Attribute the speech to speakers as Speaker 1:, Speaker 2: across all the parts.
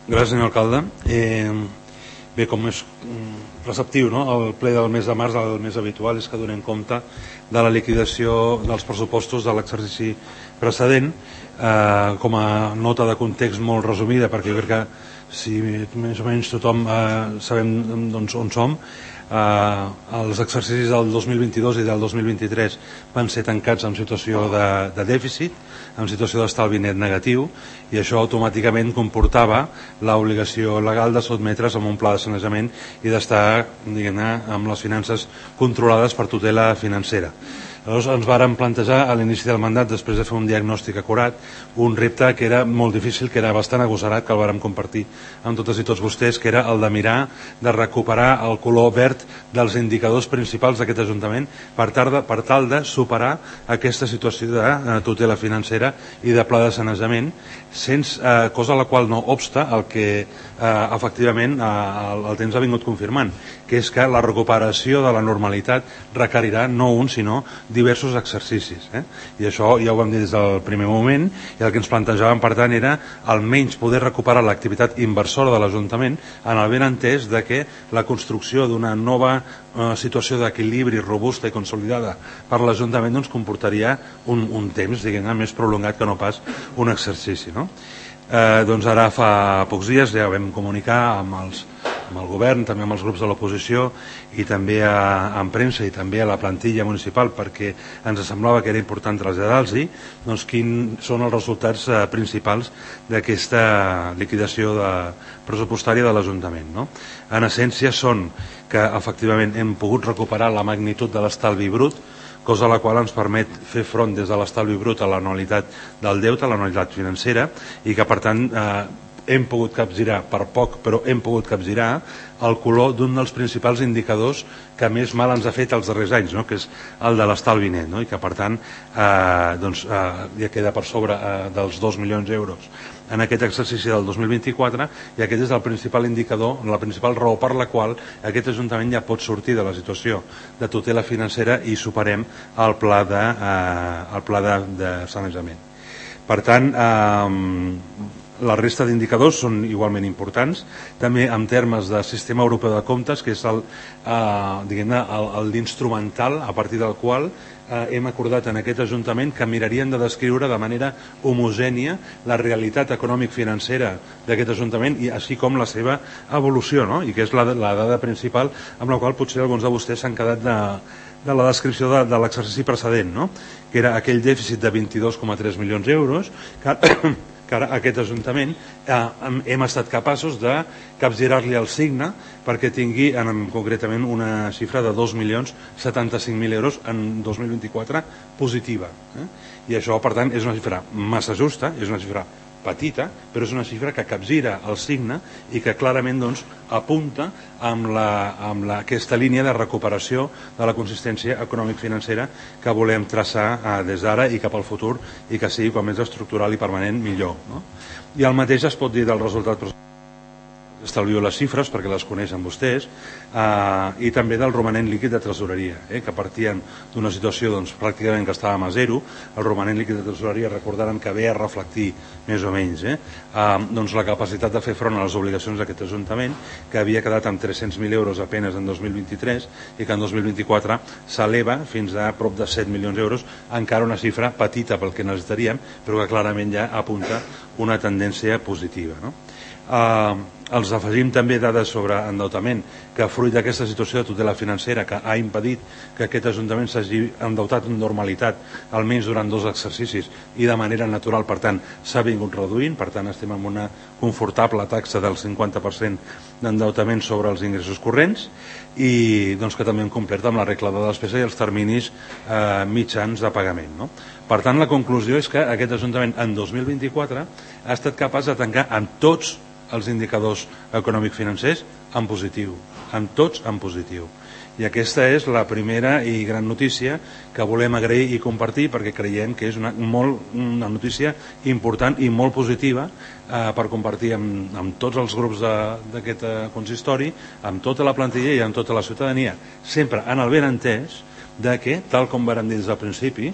Speaker 1: Gràcies, senyor alcalde. Bé, com és preceptiu, no? El ple del mes de març, el més habitual és que donem compte de la liquidació dels pressupostos de l'exercici precedent, com a nota de context molt resumida, perquè jo crec que si més o menys tothom sabem doncs, on som. Els exercicis del 2022 i del 2023 van ser tancats en situació de dèficit, en situació d'estalvi net negatiu, i això automàticament comportava l'obligació legal de sotmetre's a un pla de sanejament i d'estar, diguem-ne, amb les finances controlades per tutela financera. Llavors ens vàrem plantejar a l'inici del mandat, després de fer un diagnòstic acurat, un repte que era molt difícil, que era bastant agosarat, que el vàrem compartir amb totes i tots vostès, que era el de mirar de recuperar el color verd dels indicadors principals d'aquest Ajuntament per tal de superar aquesta situació de tutela financera i de pla de sanejament, cosa a la qual no obsta el que efectivament el temps ha vingut confirmant, que és que la recuperació de la normalitat requerirà no un sinó diversos exercicis. I això ja ho vam dir des del primer moment, i el que ens plantejàvem per tant era almenys poder recuperar l'activitat inversora de l'Ajuntament en el benentès de que la construcció d'una nova situació d'equilibri robusta i consolidada per l'Ajuntament doncs comportaria un temps, diguem-ne, més prolongat que no pas un exercici, no? Doncs ara fa pocs dies ja vam comunicar amb el govern, també amb els grups de l'oposició i també en premsa i també a la plantilla municipal, perquè ens semblava que era important traslladar-los doncs quins són els resultats principals d'aquesta liquidació pressupostària de l'Ajuntament, no? En essència són que efectivament hem pogut recuperar la magnitud de l'estalvi brut, cosa a la qual ens permet fer front des de l'estalvi brut a l'anualitat del deute, a l'anualitat financera, i que per tant hem pogut capgirar, per poc, però hem pogut capgirar el color d'un dels principals indicadors que més mal ens ha fet els darrers anys, no? Que és el de l'estalvi net, no? I que per tant ja queda per sobre dels 2 milions d'euros en aquest exercici del 2024, i aquest és el principal indicador, la principal raó per la qual aquest Ajuntament ja pot sortir de la situació de tutela financera i superem el pla de sanejament. Per tant, la resta d'indicadors són igualment importants, també en termes de sistema europeu de comptes, que és l'instrumental a partir del qual hem acordat en aquest Ajuntament que mirarien de descriure de manera homogènia la realitat econòmic-financera d'aquest Ajuntament, i així com la seva evolució, no? I que és la dada principal amb la qual potser alguns de vostès s'han quedat de la descripció de l'exercici precedent, no? Que era aquell dèficit de 22,3 milions d'euros que ara aquest Ajuntament hem estat capaços de capgirar-li el signe perquè tingui concretament una xifra de 2.075.000 euros en 2024 positiva. I això, per tant, és una xifra massa justa, és una xifra petita, però és una xifra que capgira el signe i que clarament doncs, apunta amb aquesta línia de recuperació de la consistència econòmic-financera que volem traçar des d'ara i cap al futur, i que sigui com més estructural i permanent millor, no? I el mateix es pot dir del resultat. Estalvio les xifres perquè les coneixen vostès, i també del romanent líquid de tresoreria, que partien d'una situació doncs, pràcticament que estàvem a zero. El romanent líquid de tresoreria, recordaran que ve a reflectir més o menys doncs la capacitat de fer front a les obligacions d'aquest Ajuntament, que havia quedat amb 300.000 euros apenes en 2023 i que en 2024 s'eleva fins a prop de 7 milions d'euros, encara una xifra petita pel que necessitaríem, però que clarament ja apunta una tendència positiva, no? Els afegim també dades sobre endeutament, que fruit d'aquesta situació de tutela financera que ha impedit que aquest Ajuntament s'hagi endeutat en normalitat almenys durant 2 exercicis i de manera natural, per tant s'ha vingut reduint, per tant estem amb una confortable taxa del 50% d'endeutament sobre els ingressos corrents, i doncs que també hem complert amb la regla de despesa i els terminis mitjans de pagament, no? Per tant, la conclusió és que aquest Ajuntament en 2024 ha estat capaç de tancar amb tots els indicadors econòmic-financers en positiu, amb tots en positiu. I aquesta és la primera i gran notícia que volem agrair i compartir, perquè creiem que és una notícia important i molt positiva per compartir amb tots els grups d'aquest consistori, amb tota la plantilla i amb tota la ciutadania, sempre en el benentès de que, tal com vàrem dir des del principi,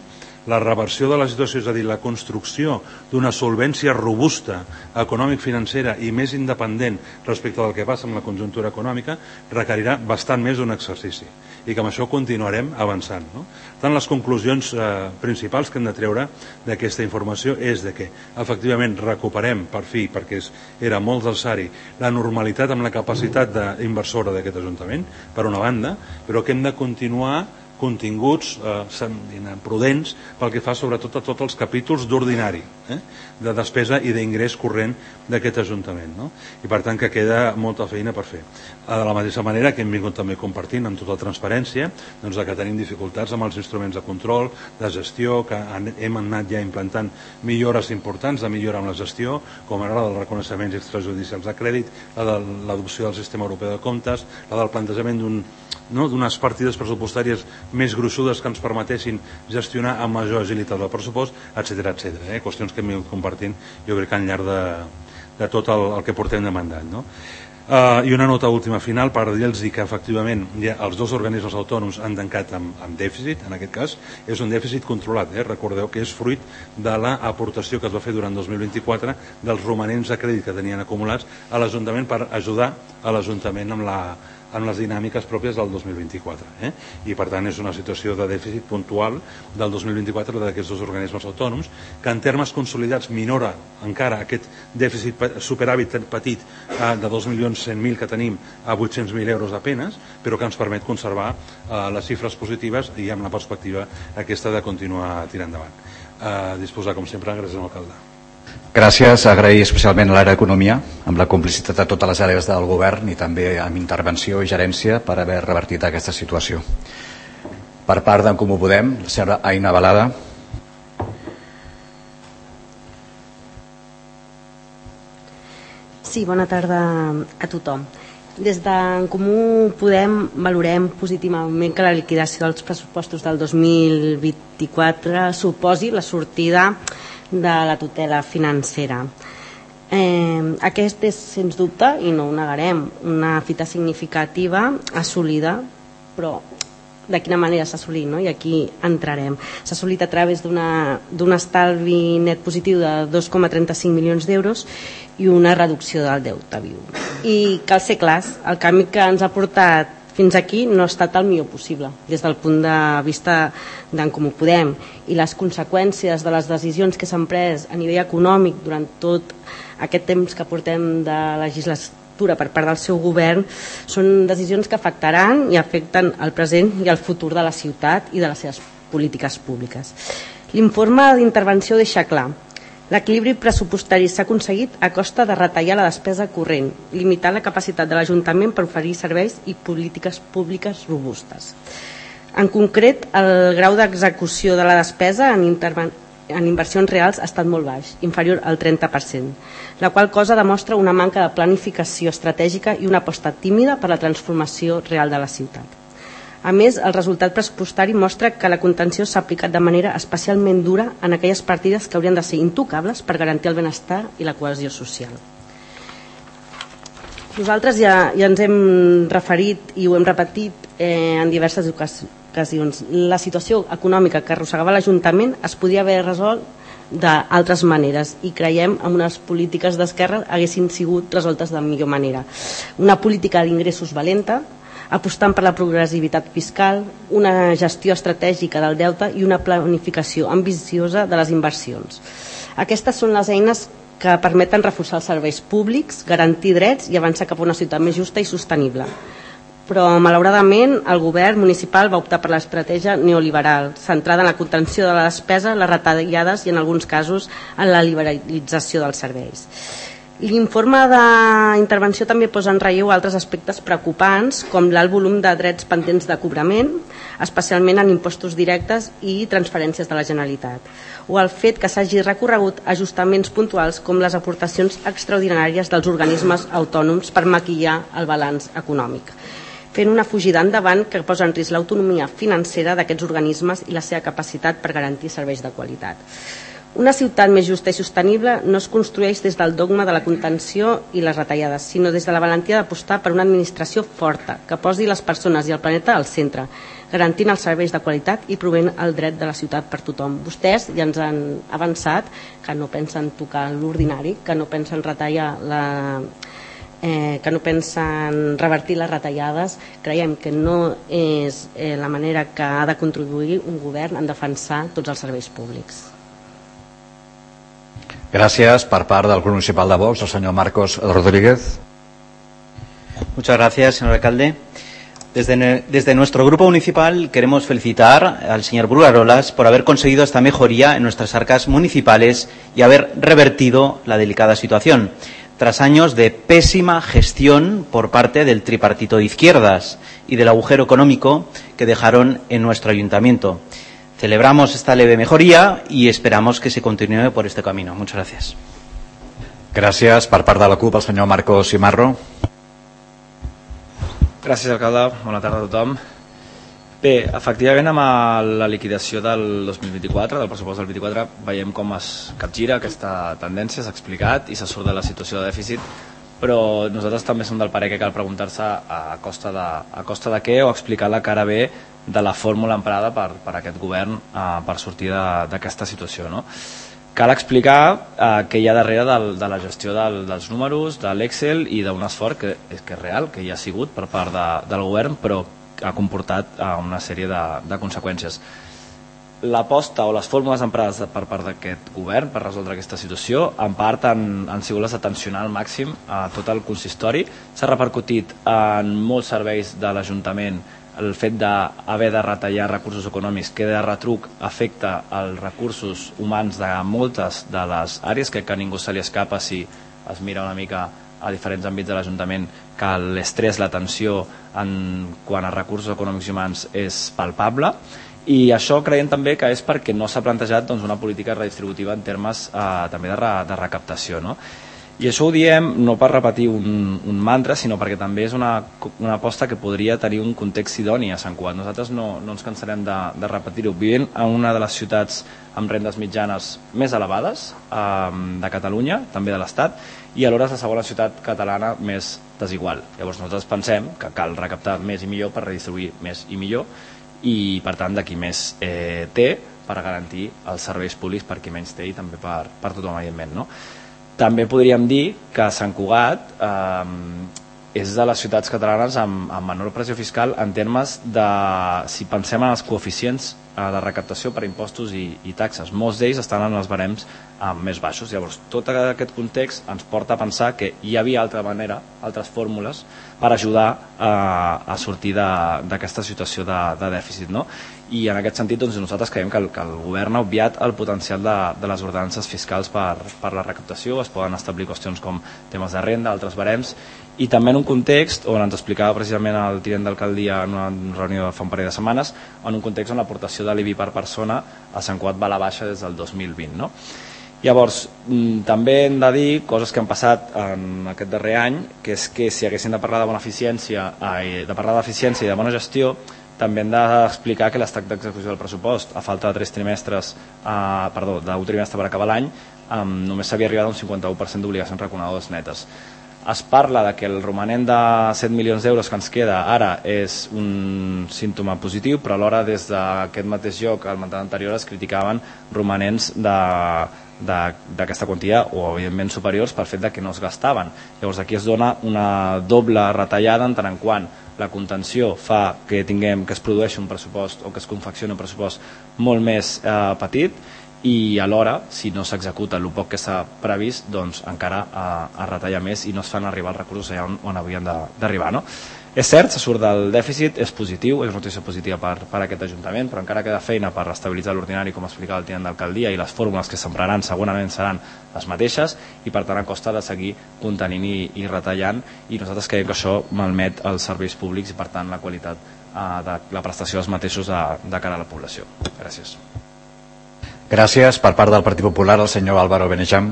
Speaker 1: la reversió de la situació, és a dir, la construcció d'una solvència robusta, econòmic-financera i més independent respecte del que passa amb la conjuntura econòmica, requerirà bastant més d'un exercici i que amb això continuarem avançant. Tant les conclusions principals que hem de treure d'aquesta informació és de que efectivament recuperem per fi, perquè era molt necessari, la normalitat amb la capacitat inversora d'aquest Ajuntament, per una banda, però que hem de continuar continguts prudents pel que fa sobretot a tots els capítols d'ordinari, de despesa i d'ingrés corrent d'aquest Ajuntament. I per tant que queda molta feina per fer. De la mateixa manera que hem vingut també compartint amb tota transparència que tenim dificultats amb els instruments de control, de gestió, que hem anat ja implantant millores importants de millora amb la gestió, com ara la dels reconeixements extrajudicials de crèdit, la de l'adopció del sistema europeu de comptes, la del plantejament d'unes partides pressupostàries més gruixudes que ens permetessin gestionar amb major agilitat el pressupost, etc. Qüestions que hem vingut compartint, jo crec que al llarg de tot el que portem de mandat. I una nota última final per dir-los que efectivament els dos organismes autònoms han tancat amb dèficit, en aquest cas és un dèficit controlat, recordeu que és fruit de l'aportació que es va fer durant 2024 dels romanents de crèdit que tenien acumulats a l'Ajuntament per ajudar a l'Ajuntament amb les dinàmiques pròpies del 2024. I per tant és una situació de dèficit puntual del 2024 d'aquests dos organismes autònoms, que en termes consolidats minora encara aquest dèficit superàvit petit de 2.100.000 que tenim a 800.000 euros apenas, però que ens permet conservar les xifres positives i amb la perspectiva aquesta de continuar tirant endavant. Disposar, com sempre, gràcies a l'alcalde.
Speaker 2: Gràcies, agrair especialment a l'àrea d'Economia, amb la complicitat de totes les àrees del govern i també amb intervenció i gerència per haver revertit aquesta situació. Per part d'en Comú Podem, la senyora Aina Balada.
Speaker 3: Sí, bona tarda a tothom. Des d'en Comú Podem valorem positivament que la liquidació dels pressupostos del 2024 suposi la sortida de la tutela financera. Aquest és, sens dubte, i no ho negarem, una fita significativa assolida, però de quina manera s'ha assolit, i aquí entrarem. S'ha assolit a través d'un estalvi net positiu de 2,35 milions d'euros i una reducció del deute viu. I cal ser clars, el camí que ens ha portat fins aquí no ha estat el millor possible des del punt de vista d'en Comú Podem, i les conseqüències de les decisions que s'han pres a nivell econòmic durant tot aquest temps que portem de legislatura per part del seu govern són decisions que afectaran i afecten el present i el futur de la ciutat i de les seves polítiques públiques. L'informe d'intervenció deixa clar: l'equilibri pressupostari s'ha aconseguit a costa de retallar la despesa corrent, limitant la capacitat de l'Ajuntament per oferir serveis i polítiques públiques robustes. En concret, el grau d'execució de la despesa en inversions reals ha estat molt baix, inferior al 30%, la qual cosa demostra una manca de planificació estratègica i una aposta tímida per la transformació real de la ciutat. A més, el resultat pressupostari mostra que la contenció s'ha aplicat de manera especialment dura en aquelles partides que haurien de ser intocables per garantir el benestar i la cohesió social. Nosaltres ja ens hem referit i ho hem repetit en diverses ocasions. La situació econòmica que arrossegava l'Ajuntament es podia haver resolt d'altres maneres i creiem en unes polítiques d'esquerra haguessin sigut resoltes de millor manera. Una política d'ingressos valenta, apostant per la progressivitat fiscal, una gestió estratègica del deute i una planificació ambiciosa de les inversions. Aquestes són les eines que permeten reforçar els serveis públics, garantir drets i avançar cap a una ciutat més justa i sostenible. Però, malauradament, el govern municipal va optar per l'estratègia neoliberal, centrada en la contenció de la despesa, les retallades i, en alguns casos, en la liberalització dels serveis. L'informe d'intervenció també posa en relleu altres aspectes preocupants, com l'alt volum de drets pendents de cobrament, especialment en impostos directes i transferències de la Generalitat, o el fet que s'hagi recorregut ajustaments puntuals com les aportacions extraordinàries dels organismes autònoms per maquillar el balanç econòmic, fent una fugida endavant que posa en risc l'autonomia financera d'aquests organismes i la seva capacitat per garantir serveis de qualitat. Una ciutat més justa i sostenible no es construeix des del dogma de la contenció i les retallades, sinó des de la valentia d'apostar per una administració forta, que posi les persones i el planeta al centre, garantint els serveis de qualitat i proveint el dret de la ciutat per tothom. Vostès ja ens han avançat que no pensen tocar l'ordinari, que no pensen que no pensen revertir les retallades. Creiem que no és la manera que ha de contribuir un govern en defensar tots els serveis públics.
Speaker 2: Gracias. Por parte del Grupo Municipal de Vox, el señor Marcos Rodríguez.
Speaker 4: Muchas gracias, señor alcalde. Desde nuestro grupo municipal queremos felicitar al señor Brugarolas por haber conseguido esta mejoría en nuestras arcas municipales y haber revertido la delicada situación, tras años de pésima gestión por parte del tripartito de izquierdas y del agujero económico que dejaron en nuestro ayuntamiento. Celebramos esta leve mejoría y esperamos que se continúe por este camino. Muchas gracias.
Speaker 2: Gràcies. Per part de la CUP, el senyor Marcos Simarro.
Speaker 5: Gràcies, alcalde. Bona tarda a tothom. Bé, efectivament, amb la liquidació del 2024, del pressupost del 24, veiem com es capgira aquesta tendència, s'ha explicat, i se surt de la situació de dèficit, però nosaltres també som del parer que cal preguntar-se a costa de què, o explicar la cara B de la fórmula emprada per aquest govern per sortir d'aquesta situació, no? Cal explicar què hi ha darrere de la gestió dels números, de l'Excel i d'un esforç que és real, que hi ha sigut per part del govern, però ha comportat una sèrie de conseqüències. L'aposta o les fórmules emprades per part d'aquest govern per resoldre aquesta situació en part han sigut les de tensionar al màxim a tot el consistori. S'ha repercutit en molts serveis de l'Ajuntament el fet d'haver de retallar recursos econòmics, que de retruc afecta els recursos humans de moltes de les àrees, que a ningú se li escapa si es mira una mica a diferents àmbits de l'Ajuntament, que l'estrès, la tensió quant a recursos econòmics i humans és palpable, i això creiem també que és perquè no s'ha plantejat una política redistributiva en termes també de recaptació, no? I això ho diem no per repetir un mantra, sinó perquè també és una aposta que podria tenir un context idoni a Sant Cugat. Nosaltres no ens cansarem de repetir-ho. Vivim en una de les ciutats amb rendes mitjanes més elevades de Catalunya, també de l'Estat, i alhora és la segona ciutat catalana més desigual. Llavors nosaltres pensem que cal recaptar més i millor per redistribuir més i millor, i per tant de qui més té per garantir els serveis públics per qui menys té i també per tothom, evidentment, no? També podríem dir que Sant Cugat és de les ciutats catalanes amb menor pressió fiscal en termes de, si pensem en els coeficients de recaptació per impostos i taxes. Molts d'ells estan en els barems més baixos. Llavors, tot aquest context ens porta a pensar que hi havia altra manera, altres fórmules per ajudar a sortir d'aquesta situació de dèficit, no? I en aquest sentit nosaltres creiem que el govern ha obviat el potencial de les ordenances fiscals per la recaptació. Es poden establir qüestions com temes de renda, altres barems, i també en un context on ens explicava precisament el tinent d'alcaldia en una reunió de fa un parell de setmanes, en un context on l'aportació de l'IBI per persona a Sant Cugat va a la baixa des del 2020, no? Llavors, també hem de dir coses que han passat en aquest darrer any, que és que si haguessin de parlar de bona eficiència, d'eficiència i de bona gestió, també hem d'explicar que l'estat d'execució del pressupost, a falta de 3 trimestres, d'un trimestre per acabar l'any, només s'havia arribat a un 51% d'obligacions reconegudes netes. Es parla de que el romanent de 7 milions d'euros que ens queda ara és un símptoma positiu, però alhora des d'aquest mateix lloc, al mandat anterior, es criticaven romanents d'aquesta quantia o evidentment superiors pel fet que no es gastaven. Llavors aquí es dona una doble retallada en tant en quant la contenció fa que es produeixi un pressupost o que es confeccioni un pressupost molt més petit, i alhora, si no s'executa el poc que s'ha previst, doncs encara a retallar més i no es fan arribar els recursos allà on havien d'arribar, no? És cert, se surt del dèficit, és positiu, és notícia positiva per aquest Ajuntament, però encara queda feina per estabilitzar l'ordinari, com explicava el tinent d'alcaldia, i les fórmules que s'empraran segurament seran les mateixes, i per tant a costa de seguir contenint i retallant, i nosaltres creiem que això malmet els serveis públics i per tant la qualitat de la prestació dels mateixos de cara a la població. Gràcies.
Speaker 2: Gràcies. Per part del Partit Popular, el senyor Álvaro Benejam.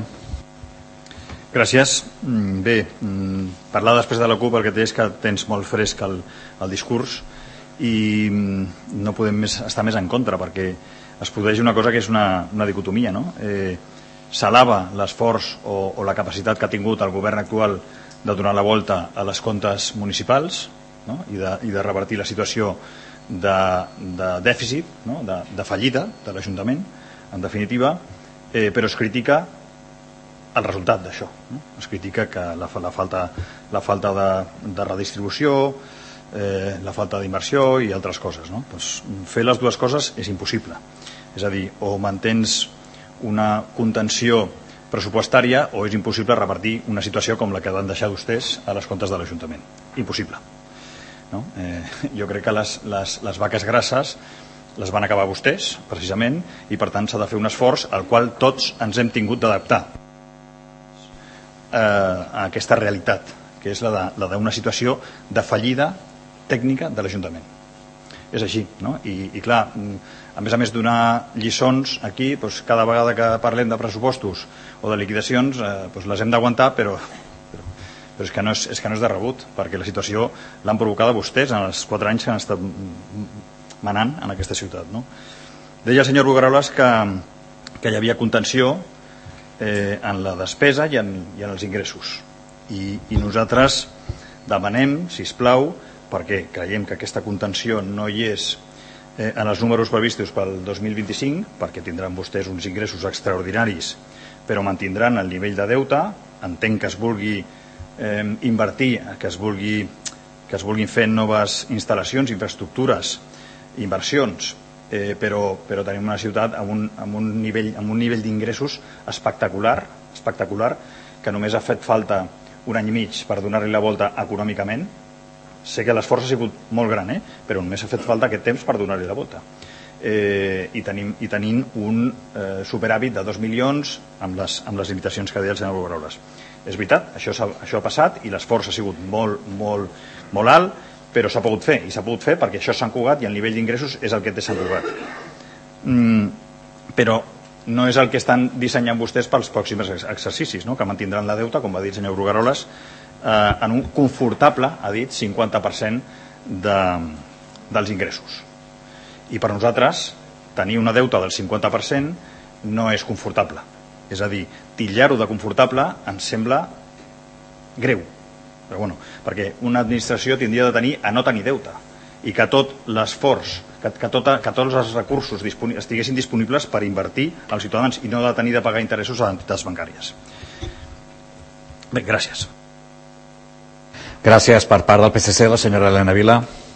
Speaker 6: Gràcies. Bé, parlar després de la CUP el que té és que tens molt fresc el discurs i no podem estar més en contra, perquè es produeix una cosa que és una dicotomia, no? S'alaba l'esforç o la capacitat que ha tingut el govern actual de donar la volta a les comptes municipals, no? I de revertir la situació de dèficit, no? de fallida de l'Ajuntament, en definitiva, però es critica el resultat d'això, no? Es critica que la falta de redistribució, la falta d'inversió i altres coses, no? Pues fer les dues coses és impossible, és a dir, o mantens una contenció pressupostària o és impossible revertir una situació com la que van deixar vostès a les comptes de l'Ajuntament. Impossible, no? Jo crec que les vaques grasses les van acabar vostès, precisament, i per tant s'ha de fer un esforç al qual tots ens hem tingut d'adaptar a aquesta realitat, que és la d'una situació de fallida tècnica de l'Ajuntament. És així, no? I clar, a més donar lliçons aquí, doncs cada vegada que parlem de pressupostos o de liquidacions, doncs les hem d'aguantar, però és que no és de rebut, perquè la situació l'han provocada vostès en els 4 anys que han estat manant en aquesta ciutat, no? Deia el senyor Brugueroles que hi havia contenció en la despesa i en els ingressos, i nosaltres demanem, sisplau, perquè creiem que aquesta contenció no hi és en els números previstos pel 2025, perquè tindran vostès uns ingressos extraordinaris però mantindran el nivell de deute. Entenc que es vulgui invertir, que es vulguin fer noves instal·lacions, infraestructures, inversions, però tenim una ciutat amb un nivell d'ingressos espectacular, que només ha fet falta un any i mig per donar-li la volta econòmicament. Sé que l'esforç ha sigut molt gran, però només ha fet falta aquest temps per donar-li la volta. I tenim un superàvit de 2 milions amb les limitacions que deia el senyor Brugueroles. És veritat, això ha passat i l'esforç ha sigut molt alt, però s'ha pogut fer, i s'ha pogut fer perquè això és Sant Cugat i el nivell d'ingressos és el que té Sant Cugat. Però no és el que estan dissenyant vostès pels pròxims exercicis, no? Que mantindran la deuta, com va dir el senyor Brugueroles, en un confortable, ha dit, 50% dels ingressos. I per nosaltres tenir una deuta del 50% no és confortable. És a dir, titllar-ho de confortable ens sembla greu. Però bueno, perquè una administració tindria de tenir a no tenir deute i que tot l'esforç, que tots els recursos estiguessin disponibles per invertir als ciutadans i no de tenir de pagar interessos a entitats bancàries. Bé, gràcies.
Speaker 2: Gràcies. Per part del PSC, la senyora Elena Vila.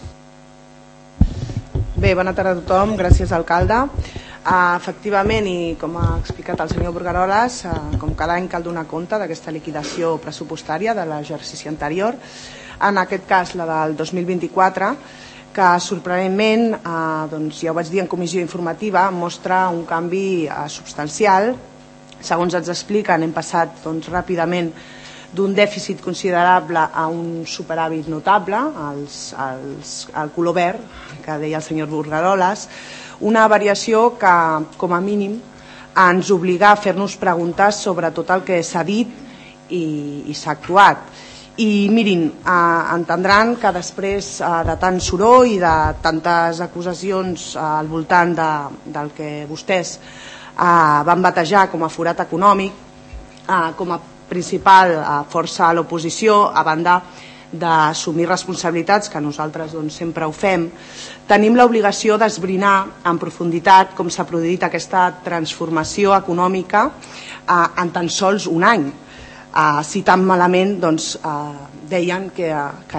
Speaker 7: Bé, bona tarda a tothom. Gràcies, alcalde. Efectivament, i com ha explicat el senyor Brugueroles, com cada any cal donar compte d'aquesta liquidació pressupostària de l'exercici anterior, en aquest cas la del 2024, que sorprenentment, doncs ja ho vaig dir en comissió informativa, mostra un canvi substancial. Segons ens expliquen, hem passat ràpidament d'un dèficit considerable a un superàvit notable, al color verd, que deia el senyor Brugueroles, una variació que, com a mínim, ens obliga a fer-nos preguntes sobre tot el que s'ha dit i s'ha actuat. I mirin, entendran que després de tant soroll i de tantes acusacions al voltant del que vostès van batejar com a forat econòmic, com a principal força a l'oposició, a banda d'assumir responsabilitats, que nosaltres sempre ho fem, tenim l'obligació d'esbrinar en profunditat com s'ha produït aquesta transformació econòmica en tan sols un any. Si tan malament deien que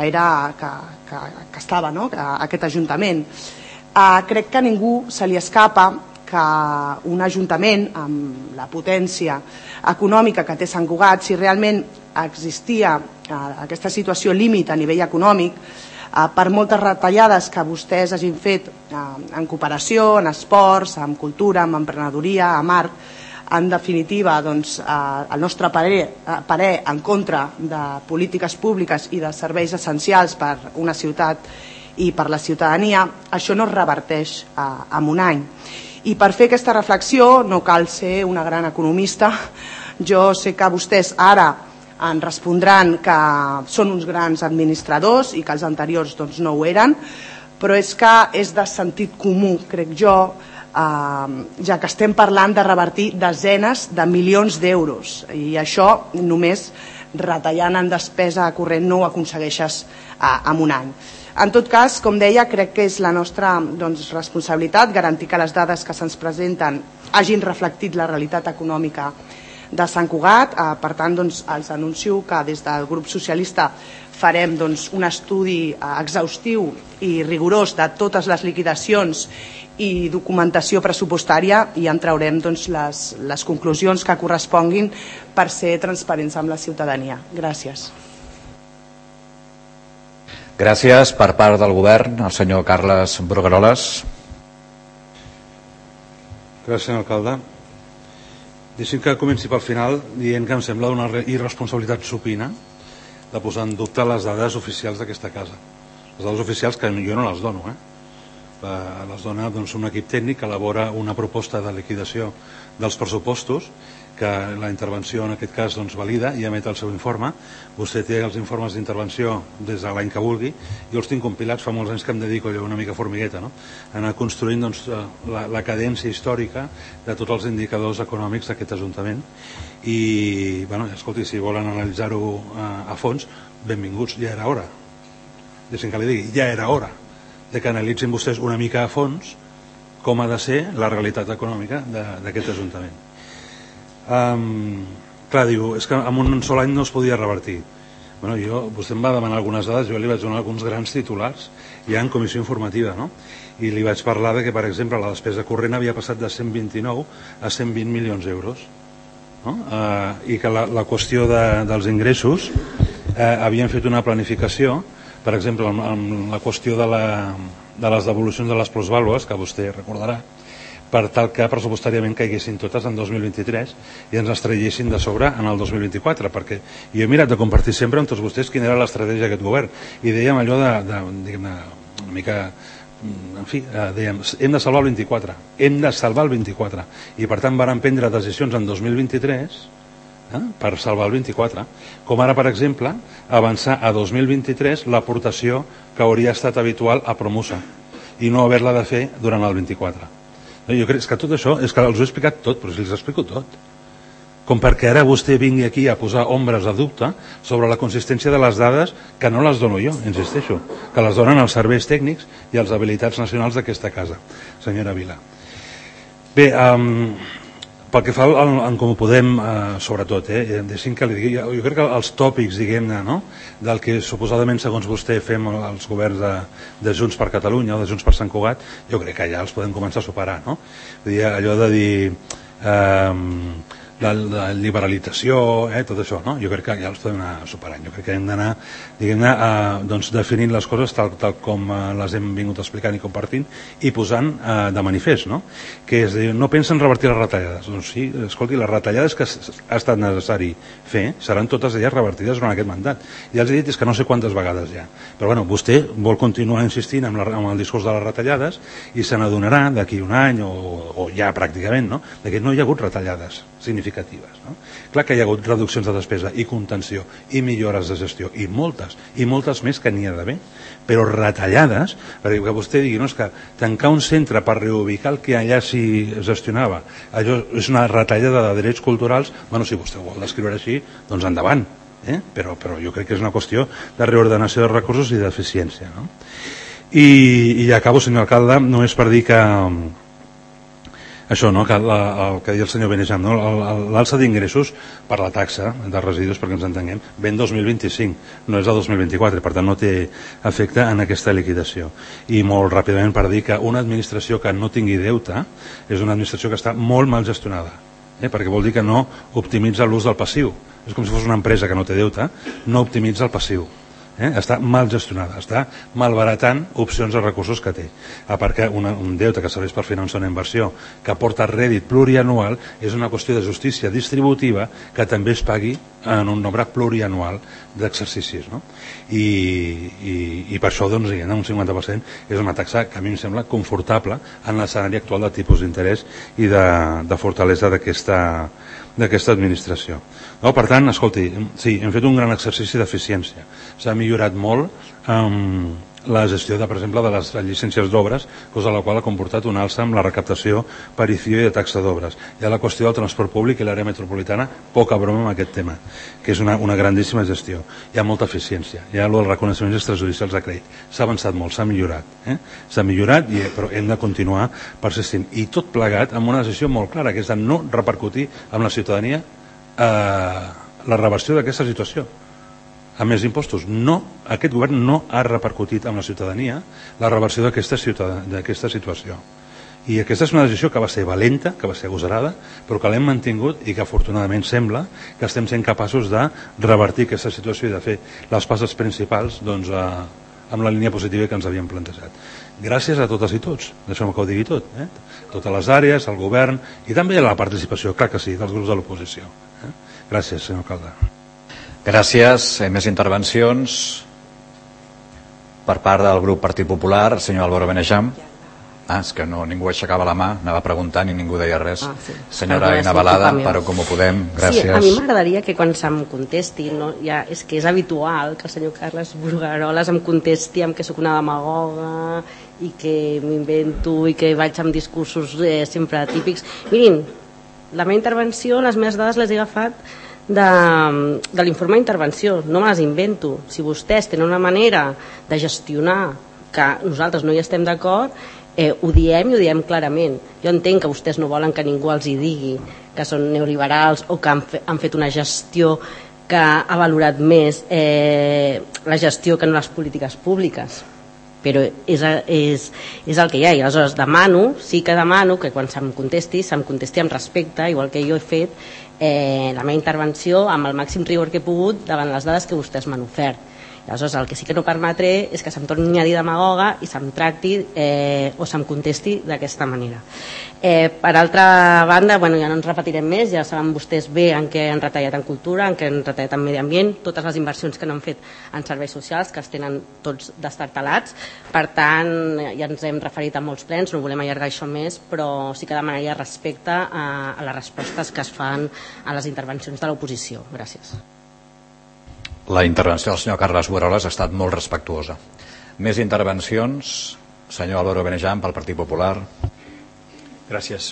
Speaker 7: estava aquest Ajuntament. Crec que a ningú se li escapa que un Ajuntament amb la potència econòmica que té Sant Cugat, si realment existia aquesta situació límit a nivell econòmic, per moltes retallades que vostès hagin fet en cooperació, en esports, en cultura, en emprenedoria, en art, en definitiva, el nostre parer en contra de polítiques públiques i de serveis essencials per una ciutat i per la ciutadania, això no es reverteix en un any. I per fer aquesta reflexió no cal ser una gran economista. Jo sé que vostès ara ens respondran que són uns grans administradors i que els anteriors no ho eren, però és que és de sentit comú, crec jo, ja que estem parlant de revertir desenes de milions d'euros, i això només retallant en despesa corrent no ho aconsegueixes en un any. En tot cas, com deia, crec que és la nostra responsabilitat garantir que les dades que se'ns presenten hagin reflectit la realitat econòmica de Sant Cugat. Per tant, els anuncio que des del grup socialista farem un estudi exhaustiu i rigorós de totes les liquidacions i documentació pressupostària i en traurem les conclusions que corresponguin per ser transparents amb la ciutadania. Gràcies.
Speaker 2: Gràcies. Per part del govern, el senyor Carles Brugueroles.
Speaker 1: Gràcies, senyor alcalde. Deixi'm que comenci pel final dient que em sembla una irresponsabilitat supina de posar en dubte les dades oficials d'aquesta casa. Les dades oficials que jo no les dono, les dona un equip tècnic que elabora una proposta de liquidació dels pressupostos, que la intervenció en aquest cas valida i emet el seu informe. Vostè té els informes d'intervenció des de l'any que vulgui. Jo els tinc compilats, fa molts anys que em dedico una mica formigueta, a anar construint la cadència històrica de tots els indicadors econòmics d'aquest Ajuntament. I, escolti, si volen analitzar-ho a fons, benvinguts, ja era hora. Deixem que li digui, ja era hora de que analitzin vostès una mica a fons com ha de ser la realitat econòmica d'aquest Ajuntament. Clar, diu, és que en un sol any no es podia revertir. Vostè em va demanar algunes dades, jo li vaig donar alguns grans titulars ja en comissió informativa, i li vaig parlar que, per exemple, la despesa corrent havia passat de 129 a 120 milions d'euros, i que la qüestió dels ingressos havien fet una planificació, per exemple, amb la qüestió de les devolucions de les plusvàlues, que vostè recordarà, per tal que pressupostàriament caiguessin totes en 2023 i ens estrellessin de sobre en el 2024, perquè jo he mirat de compartir sempre amb tots vostès quina era l'estratègia d'aquest govern, i dèiem allò diguem-ne, una mica, en fi, dèiem, hem de salvar el 24, hem de salvar el 24, i per tant vàrem prendre decisions en 2023 per salvar el 24, com ara, per exemple, avançar a 2023 l'aportació que hauria estat habitual a Promusa i no haver-la de fer durant el 24. Jo crec que tot això, és que els ho he explicat tot, però si els explico tot. Com perquè ara vostè vingui aquí a posar ombres de dubte sobre la consistència de les dades, que no les dono jo, insisteixo, que les donen els serveis tècnics i els habilitats nacionals d'aquesta casa, senyora Vila. Bé, pel que fa en Com Podem, sobretot, deixi'm que li digui, jo crec que els tòpics, diguem-ne, del que suposadament, segons vostè, fem els governs de Junts per Catalunya o de Junts per Sant Cugat, jo crec que ja els podem començar a superar, no? Allò de dir la liberalització, tot això, no? Jo crec que ja els podem anar superant. Jo crec que hem d'anar, diguem-ne, definint les coses tal com les hem vingut explicant i compartint i posant de manifest, no? Que és dir, no pensen revertir les retallades. Doncs sí, escolti, les retallades que ha estat necessari fer seran totes elles revertides durant aquest mandat. Ja els he dit, és que no sé quantes vegades ja. Però bueno, vostè vol continuar insistint amb el discurs de les retallades i se n'adonarà d'aquí un any o ja pràcticament, no? Que no hi ha hagut retallades significatives, no? Clar que hi ha hagut reduccions de despesa i contenció i millores de gestió i moltes més que n'hi ha d'haver, però retallades, perquè que vostè digui, no, és que tancar un centre per reubicar el que allà s'hi gestionava, allò és una retallada de drets culturals, bueno, si vostè ho vol descriure així, doncs endavant, però jo crec que és una qüestió de reordenació de recursos i d'eficiència, no? I acabo, senyor alcalde, no és per dir que això, no? Que el que deia el senyor Benejam, no? L'alça d'ingressos per la taxa de residus, perquè ens entenguem, ve en 2025, no és el 2024, per tant no té efecte en aquesta liquidació. I molt ràpidament per dir que una administració que no tingui deute és una administració que està molt mal gestionada, perquè vol dir que no optimitza l'ús del passiu. És com si fos una empresa que no té deute, no optimitza el passiu. Està mal gestionada, està malbaratant opcions de recursos que té, perquè un deute que serveix per finançar una inversió que aporta rèdit plurianual és una qüestió de justícia distributiva que també es pagui en un nombre plurianual d'exercicis, no? I per això, doncs, un 50% és una taxa que a mi em sembla confortable en l'escenari actual de tipus d'interès i de fortalesa d'aquesta administració. No, per tant, escolti, sí, hem fet un gran exercici d'eficiència. S'ha millorat molt la gestió, per exemple, de les llicències d'obres, cosa la qual ha comportat un alça amb la recaptació per ICIO i de taxa d'obres. Hi ha la qüestió del transport públic i l'àrea metropolitana, poca broma amb aquest tema, que és una grandíssima gestió. Hi ha molta eficiència, hi ha els reconeixements extrajudicials de crèdit. S'ha avançat molt, s'ha millorat. S'ha millorat, però hem de continuar persistint. I tot plegat amb una decisió molt clara, que és de no repercutir amb la ciutadania la reversió d'aquesta situació a més impostos. Aquest govern no ha repercutit amb la ciutadania la reversió d'aquesta situació, i aquesta és una decisió que va ser valenta, que va ser agosarada, però que l'hem mantingut i que afortunadament sembla que estem sent capaços de revertir aquesta situació i de fer les passes principals amb la línia positiva que ens havíem plantejat. Gràcies a totes i tots, deixeu-me que ho digui tot, totes les àrees, el govern i també a la participació, clar que sí, dels grups de l'oposició. Gràcies, senyor alcalde.
Speaker 2: Gràcies. Més intervencions per part del grup Partit Popular. Senyor Álvaro Benejam. És que ningú aixecava la mà, anava preguntant i ningú deia res. Senyora Aina Balada, però com ho podem, gràcies.
Speaker 3: Sí, a mi m'agradaria que quan se'm contesti, és que és habitual que el senyor Carles Brugaroles em contesti amb que sóc una demagoga i que m'invento i que vaig amb discursos sempre típics. Mirin, la meva intervenció, les meves dades les he agafat de l'informe d'intervenció, no me les invento. Si vostès tenen una manera de gestionar que nosaltres no hi estem d'acord, ho diem i ho diem clarament. Jo entenc que vostès no volen que ningú els hi digui que són neoliberals o que han fet una gestió que ha valorat més la gestió que no les polítiques públiques, però és el que hi ha. I aleshores sí que demano que quan se'm contesti amb respecte, igual que jo he fet la meva intervenció amb el màxim rigor que he pogut davant les dades que vostès m'han ofert. Aleshores, el que sí que no permetré és que se'm torni a dir demagoga i se'm tracti o se'm contesti d'aquesta manera. Per altra banda, ja no ens repetirem més, ja saben vostès bé en què han retallat en cultura, en què han retallat en medi ambient, totes les inversions que no han fet en serveis socials, que els tenen tots destartalats. Per tant, ja ens hem referit a molts plens, no volem allargar això més, però sí que demanaria respecte a les respostes que es fan a les intervencions de l'oposició. Gràcies.
Speaker 2: La intervenció del senyor Carles Brugaroles ha estat molt respectuosa. Més intervencions. Senyor Álvaro Benejam, pel Partit Popular.
Speaker 6: Gràcies.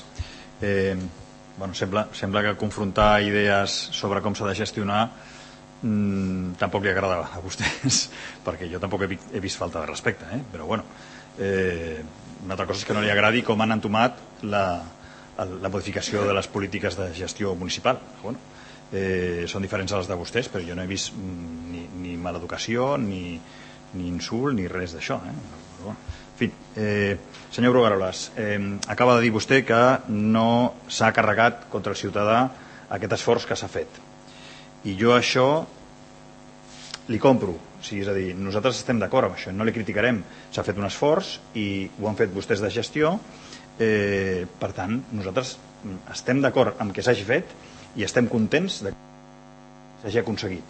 Speaker 6: Sembla que confrontar idees sobre com s'ha de gestionar tampoc li agrada a vostès, perquè jo tampoc he vist falta de respecte, però bueno, una altra cosa és que no li agradi com han entomat la modificació de les polítiques de gestió municipal. Bueno, són diferents a les de vostès, però jo no he vist ni maleducació, ni insult, ni res d'això. En fi, senyor Brugaroles, acaba de dir vostè que no s'ha carregat contra el ciutadà aquest esforç que s'ha fet. I jo això li compro. És a dir, nosaltres estem d'acord amb això, no li criticarem. S'ha fet un esforç i ho han fet vostès de gestió. Per tant, nosaltres estem d'acord amb que s'hagi fet i estem contents que s'hagi aconseguit.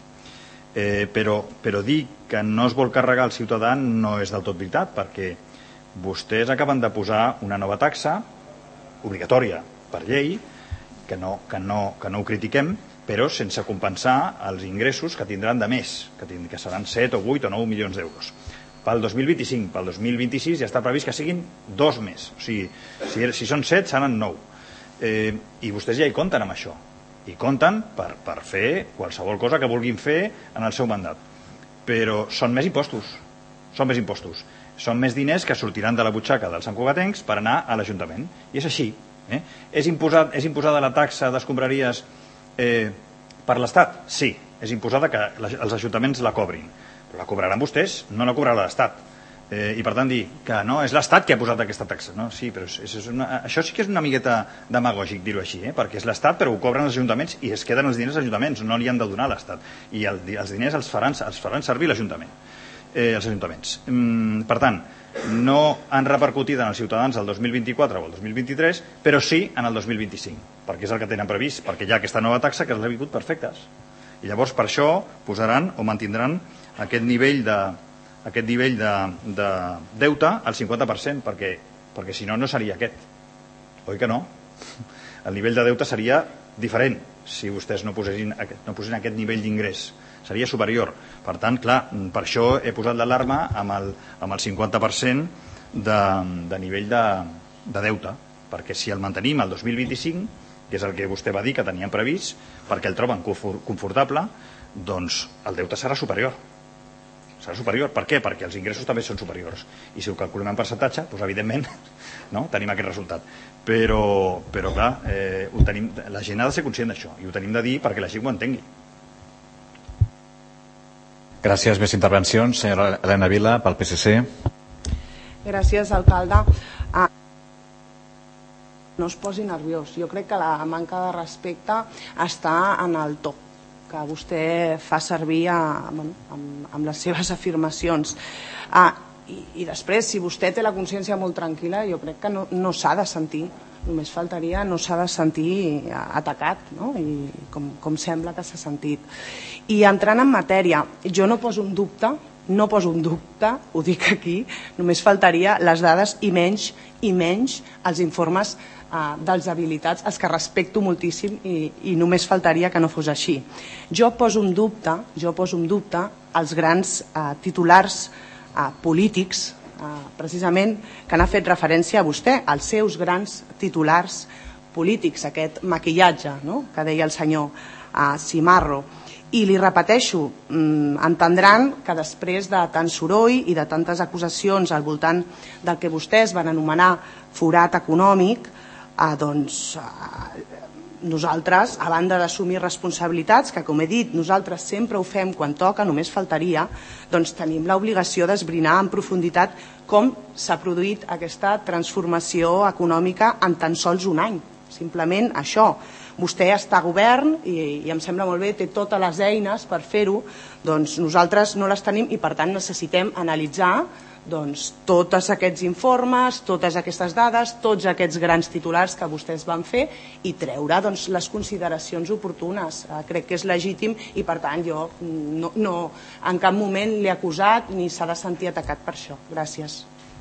Speaker 6: Però dir que no es vol carregar el ciutadà no és del tot veritat, perquè vostès acaben de posar una nova taxa obligatòria per llei, que no ho critiquem, però sense compensar els ingressos que tindran de més, que seran 7 o 8 o 9 milions d'euros. Pel 2025, pel 2026 ja està previst que siguin 2 més. O sigui, si són 7 seran 9. I vostès ja hi compten amb això. I compten per fer qualsevol cosa que vulguin fer en el seu mandat. Però són més impostos. Són més diners que sortiran de la butxaca dels santcugatencs per anar a l'Ajuntament. I és així. És imposada la taxa d'escombraries per l'Estat? Sí, és imposada que els ajuntaments la cobrin. Però la cobraran vostès, no la cobrarà l'Estat. I per tant dir que no, és l'Estat que ha posat aquesta taxa. No? Sí, però això sí que és una miqueta demagògic dir-ho així, perquè és l'Estat però ho cobren els ajuntaments i es queden els diners als ajuntaments, no li han de donar a l'Estat. I els diners els faran servir l'Ajuntament, els ajuntaments. Per tant, no han repercutit en els ciutadans el 2024 o el 2023, però sí en el 2025, perquè és el que tenen previst, perquè hi ha aquesta nova taxa que els ha vingut perfectes. I llavors per això posaran o mantindran aquest nivell de deute al 50%, perquè si no, no seria aquest. Oi que no? El nivell de deute seria diferent si vostès no posessin aquest nivell d'ingrés. seria superior. Per tant, clar, per això he posat l'alarma amb el 50% de nivell de deute, perquè si el mantenim al 2025, que és el que vostè va dir que tenien previst, perquè el troben confortable, doncs el deute serà superior. Serà superior. Per què? Perquè els ingressos també són superiors. I si ho calculem en percentatge, doncs evidentment no? Tenim aquest resultat. Però clar, la gent ha de ser conscient d'això i ho tenim de dir perquè la gent ho entengui.
Speaker 2: Gràcies. Més intervencions. Senyora Elena Vila, pel PSC.
Speaker 7: Gràcies, alcalde. No es posi nerviós. Jo crec que la manca de respecte està en el to que vostè fa servir amb les seves afirmacions. I després, si vostè té la consciència molt tranquil·la, jo crec que no s'ha de sentir, només faltaria, no s'ha de sentir atacat, no? I com sembla que s'ha sentit. I entrant en matèria, jo no poso un dubte, ho dic aquí, només faltaria les dades i menys els informes dels habilitats, els que respecto moltíssim i només faltaria que no fos així. Jo poso un dubte als grans titulars polítics, precisament, que n'ha fet referència a vostè, als seus grans titulars polítics, aquest maquillatge, no?, que deia el senyor Cimarro. I li repeteixo, entendran que després de tant soroll i de tantes acusacions al voltant del que vostès van anomenar forat econòmic, doncs nosaltres, a banda d'assumir responsabilitats, que com he dit, nosaltres sempre ho fem quan toca, només faltaria, doncs tenim l'obligació d'esbrinar en profunditat com s'ha produït aquesta transformació econòmica en tan sols un any. Simplement això. Vostè està a govern i em sembla molt bé, té totes les eines per fer-ho, doncs nosaltres no les tenim i per tant necessitem analitzar tots aquests informes, totes aquestes dades, tots aquests grans titulars que vostès van fer i treure les consideracions oportunes. Crec que és legítim i per tant jo no en cap moment l'he acusat ni s'ha de sentir atacat per això. Gràcies.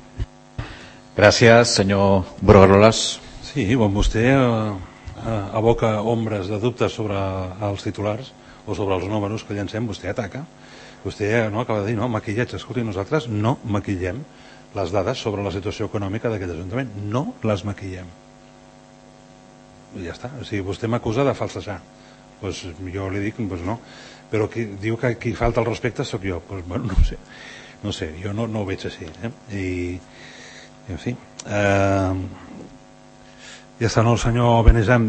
Speaker 2: Gràcies, senyor Brugaroles.
Speaker 1: Sí, quan vostè aboca ombres de dubtes sobre els titulars o sobre els números que llancem, vostè ataca. Vostè acaba de dir, maquillatge. Escolti, nosaltres no maquillem les dades sobre la situació econòmica d'aquest Ajuntament. No les maquillem. I ja està. O sigui, vostè m'acusa de falsejar. Doncs jo li dic, no. Però diu que qui falta el respecte sóc jo. Doncs, bueno, no sé, jo no ho veig així. I en fi... Ja està, el senyor Benejam,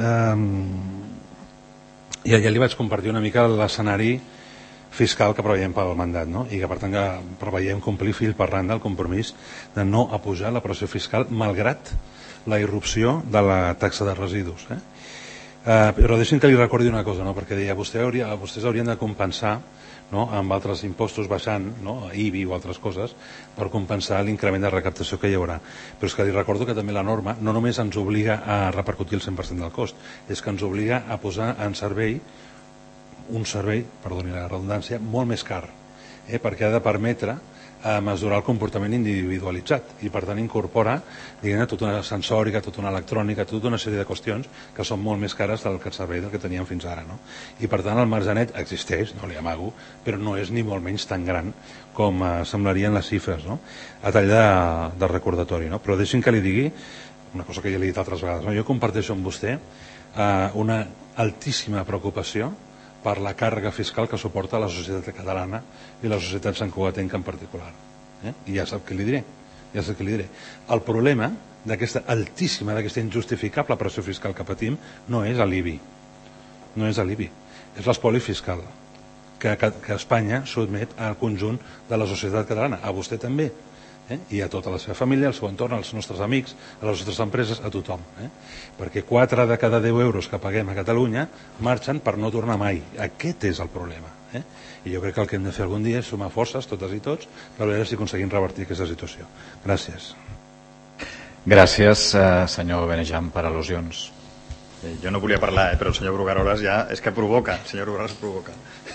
Speaker 1: ja li vaig compartir una mica l'escenari fiscal que preveiem pel mandat, i que per tant preveiem complir fil per randa el compromís de no apujar la pressió fiscal malgrat la irrupció de la taxa de residus. Però deixin que li recordi una cosa, perquè deia, vostès haurien de compensar amb altres impostos baixant, IBI o altres coses, per compensar l'increment de recaptació que hi haurà. Però és que li recordo que també la norma no només ens obliga a repercutir el 100% del cost, és que ens obliga a posar en servei un servei, perdoni la redundància, molt més car, perquè ha de permetre mesurar el comportament individualitzat i per tant incorpora tota una sensòrica, tota una electrònica, tota una sèrie de qüestions que són molt més cares del servei del que teníem fins ara. I per tant el marge net existeix, no li amago, però no és ni molt menys tan gran com semblarien les xifres, a tall de recordatori. Però deixin que li digui una cosa que ja li he dit altres vegades. Jo comparteixo amb vostè una altíssima preocupació per la càrrega fiscal que suporta la societat catalana i la societat santcugatenca en particular. I ja sap què li diré. El problema d'aquesta altíssima, d'aquesta injustificable pressió fiscal que patim no és l'IBI. No és l'IBI. És l'espoli fiscal que Espanya sotmet al conjunt de la societat catalana. A vostè també. I a tota la seva família, al seu entorn, als nostres amics, a les nostres empreses, a tothom. Perquè 4 de cada 10 euros que paguem a Catalunya marxen per no tornar mai. Aquest és el problema. I jo crec que el que hem de fer algun dia és sumar forces, totes i tots, per veure si aconseguim revertir aquesta situació. Gràcies.
Speaker 2: Gràcies, senyor Benejam, per al·lusions.
Speaker 6: Jo no volia parlar, però el senyor Brugaroles ja és que provoca. El senyor Brugaroles provoca.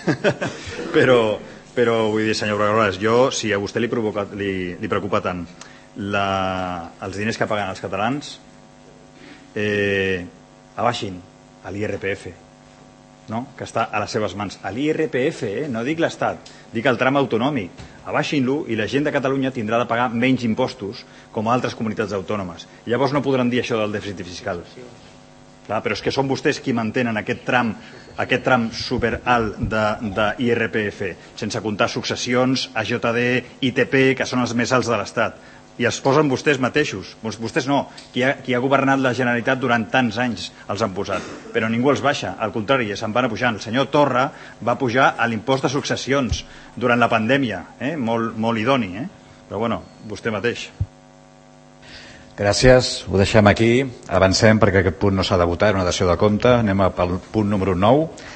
Speaker 6: Però vull dir, senyor Brugaroles, si a vostè li preocupa tant els diners que paguen els catalans, abaixin l'IRPF, no? Que està a les seves mans. A l'IRPF, no dic l'Estat, dic el tram autonòmic. Abaixin-lo i la gent de Catalunya tindrà de pagar menys impostos com a altres comunitats autònomes. Llavors no podran dir això del dèficit fiscal. Clar, però és que són vostès qui mantenen aquest tram superalt d'IRPF, sense comptar successions, AJD, ITP, que són els més alts de l'Estat. I els posen vostès mateixos. Vostès no, qui ha governat la Generalitat durant tants anys els han posat, però ningú els baixa, al contrari, se'n van pujant. El senyor Torra va pujar a l'impost de successions durant la pandèmia, molt idoni, però bueno, vostè mateix.
Speaker 2: Gràcies, ho deixem aquí, avancem perquè aquest punt no s'ha de votar, és una dació de compte, anem pel punt número 9.